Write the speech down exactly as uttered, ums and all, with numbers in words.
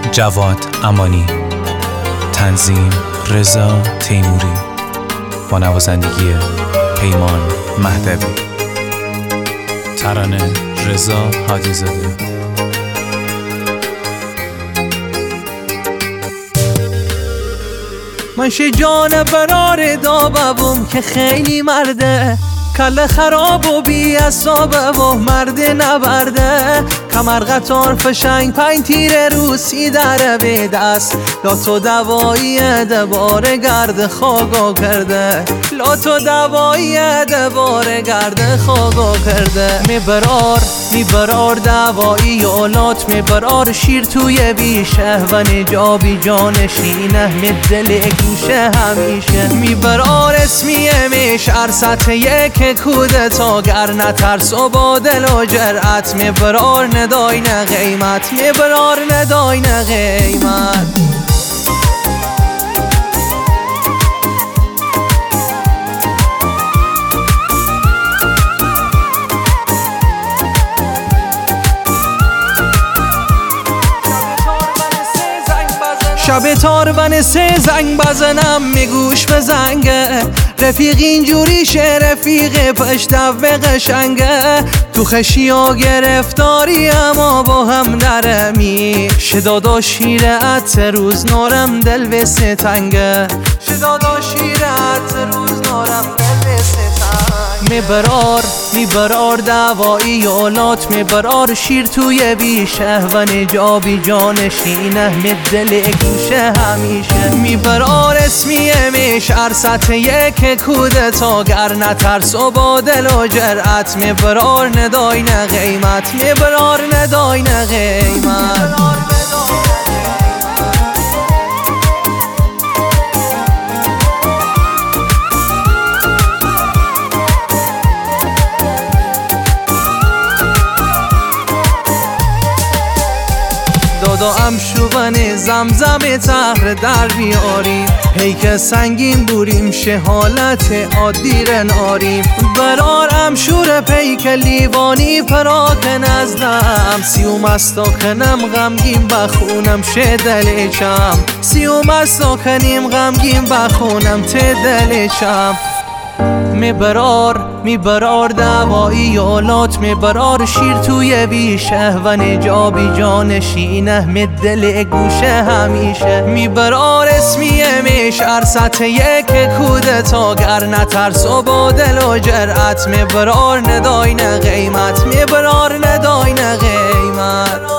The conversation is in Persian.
جواد امانی، تنظیم رضا تیموری، با نوازندگی پیمان مهدوی، ترانه رضا حاجی‌زاده. من جان برار دابم که خیلی مرده، کل خراب و بی اصابه و مرد نبرده. کمر قطار فشنگ پنج تیر روسی در به دست، لاتو دوایی دبار گرد خاگا کرده، لاتو دوایی دبار گرد خاگا کرده. میبرار میبرار دوایی اولات، میبرار شیر توی بیشه و نجابی جانشینه مدل گوشه همیشه. میبرار اسمی میش ارست یک کودتا، گر نترس و با دل و جرأت. میبرار ندای نه قیمت، میبرار ندای نه قیمت. شب تاربن سه زنگ بزنم میگوش به زنگه، رفیق اینجوری شه رفیق پشت دو قشنگه. تو خشیا گرفتاری اما با هم نرمی، شدادا شیرت روز نارم دل به ستنگه، شدادا شیرت روز نارم دل به ستنگه. میبرار میبرار دوایی اولات، میبرار شیر توی بیشه و نجابی جانشینه مدل گوشه همیشه. میبرار اسمی میش ارست یک کودتا، گر نترس و با دل و جرأت. میبرار ندای نه قیمت، میبرار ندای نه قیمت. دادا امشوون زمزم تهر در بیاریم، پیک سنگین بوریم شه حالت عادی رناریم. برار امشور پیک لیوانی پراک نزدم، سیوم استاکنم غمگین بخونم شه دلشم، سیوم استاکنیم غمگین بخونم ته دلشم. میبرار میبرار دوایی اولات، میبرار شیر توی بیشه و نجابی جانشینه مدل گوشه همیشه. میبرار اسمی میش ارست یک کودتا، گر نترس و با دل و جرأت. میبرار ندای نه قیمت، میبرار ندای نه قیمت.